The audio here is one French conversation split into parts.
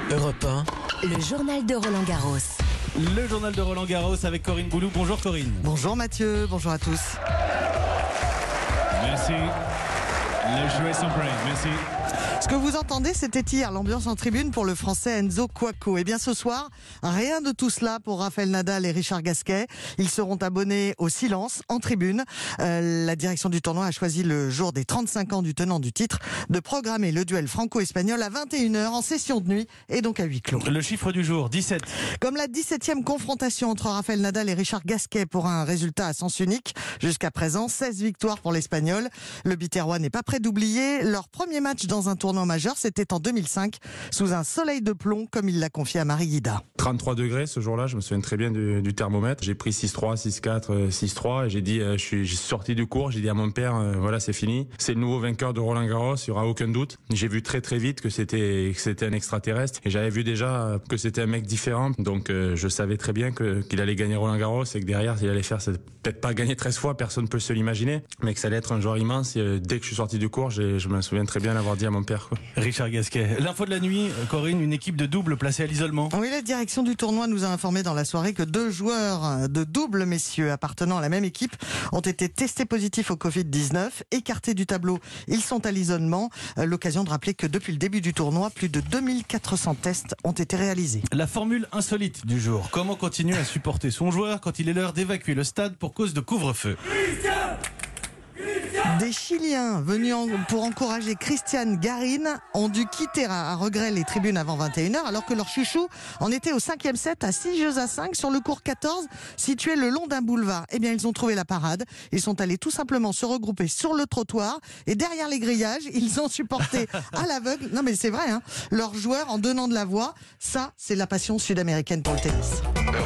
Europe 1. Le journal de Roland Garros. Le journal de Roland Garros avec Corinne Boulou. Bonjour Corinne. Bonjour Mathieu, bonjour à tous. Merci. Le jeu est sombré, merci. Ce que vous entendez, c'était hier l'ambiance en tribune pour le français Enzo Couacaud. Et bien ce soir, rien de tout cela pour Rafael Nadal et Richard Gasquet. Ils seront abonnés au silence en tribune. La direction du tournoi a choisi le jour des 35 ans du tenant du titre de programmer le duel franco-espagnol à 21h en session de nuit et donc à huis clos. Le chiffre du jour, 17. Comme la 17e confrontation entre Rafael Nadal et Richard Gasquet pour un résultat à sens unique. Jusqu'à présent, 16 victoires pour l'Espagnol. Le Biterrois n'est pas prêt d'oublier leur premier match dans un tournoi majeur, c'était en 2005, sous un soleil de plomb, comme il l'a confié à Marie Guida. 33 degrés ce jour-là, je me souviens très bien du thermomètre. J'ai pris 6-3, 6-4, 6-3 et j'ai dit, je suis sorti du cours, j'ai dit à mon père, voilà c'est fini. C'est le nouveau vainqueur de Roland Garros, il n'y aura aucun doute. J'ai vu très très vite que c'était un extraterrestre et j'avais vu déjà que c'était un mec différent. Donc je savais très bien qu'il allait gagner Roland Garros et que derrière il allait faire, peut-être pas gagner 13 fois, personne ne peut se l'imaginer, mais que ça allait être un joueur immense. Et, dès que je suis sorti du cours, je me souviens très bien l'avoir dit à mon père. Richard Gasquet. L'info de la nuit, Corinne, une équipe de double placée à l'isolement. Oui, la direction du tournoi nous a informé dans la soirée que 2 joueurs de double messieurs appartenant à la même équipe ont été testés positifs au Covid-19, écartés du tableau. Ils sont à l'isolement. L'occasion de rappeler que depuis le début du tournoi, plus de 2400 tests ont été réalisés. La formule insolite du jour. Comment continuer à supporter son joueur quand il est l'heure d'évacuer le stade pour cause de couvre-feu? Des Chiliens venus pour encourager Christian Garin ont dû quitter à regret les tribunes avant 21h alors que leur chouchou en était au 5e set à 6-5 sur le court 14 situé le long d'un boulevard. Eh bien, ils ont trouvé la parade. Ils sont allés tout simplement se regrouper sur le trottoir et derrière les grillages, ils ont supporté à l'aveugle, non mais c'est vrai, hein, leurs joueurs en donnant de la voix. Ça, c'est la passion sud-américaine pour le tennis.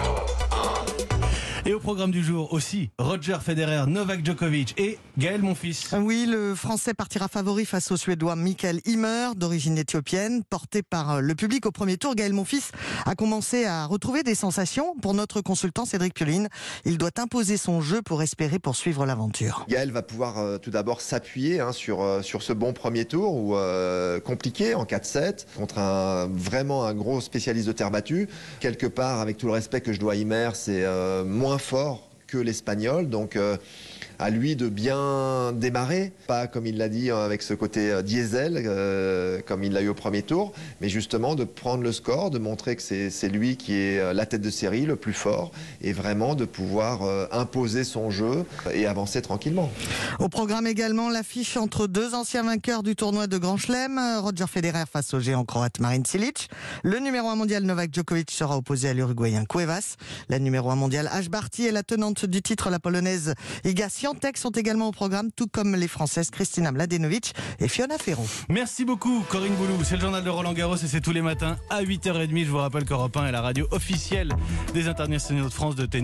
Et au programme du jour aussi, Roger Federer, Novak Djokovic et Gaël Monfils. Oui, le Français partira favori face au Suédois Mikael Ymer, d'origine éthiopienne. Porté par le public au premier tour, Gaël Monfils a commencé à retrouver des sensations. Pour notre consultant Cédric Pioline, il doit imposer son jeu pour espérer poursuivre l'aventure. Gaël va pouvoir tout d'abord s'appuyer sur ce bon premier tour, ou compliqué en 4-7, contre vraiment un gros spécialiste de terre battue. Quelque part, avec tout le respect que je dois à Ymer, c'est moins fort que l'espagnol, donc à lui de bien démarrer, pas comme il l'a dit avec ce côté diesel comme il l'a eu au premier tour, mais justement de prendre le score, de montrer que c'est lui qui est la tête de série, le plus fort, et vraiment de pouvoir imposer son jeu et avancer tranquillement. Au programme également l'affiche entre 2 anciens vainqueurs du tournoi de Grand Chelem, Roger Federer face au géant croate Marin Cilic. Le numéro 1 mondial Novak Djokovic sera opposé à l'Uruguayen Cuevas. La numéro 1 mondiale Ash Barty et la tenante du titre, la polonaise Iga Świątek, sont également au programme, tout comme les françaises Kristina Mladenovic et Fiona Ferro. Merci beaucoup Corinne Boulou. C'est le journal de Roland Garros et c'est tous les matins à 8h30. Je vous rappelle qu'Europe 1 est la radio officielle des internationaux de France de tennis.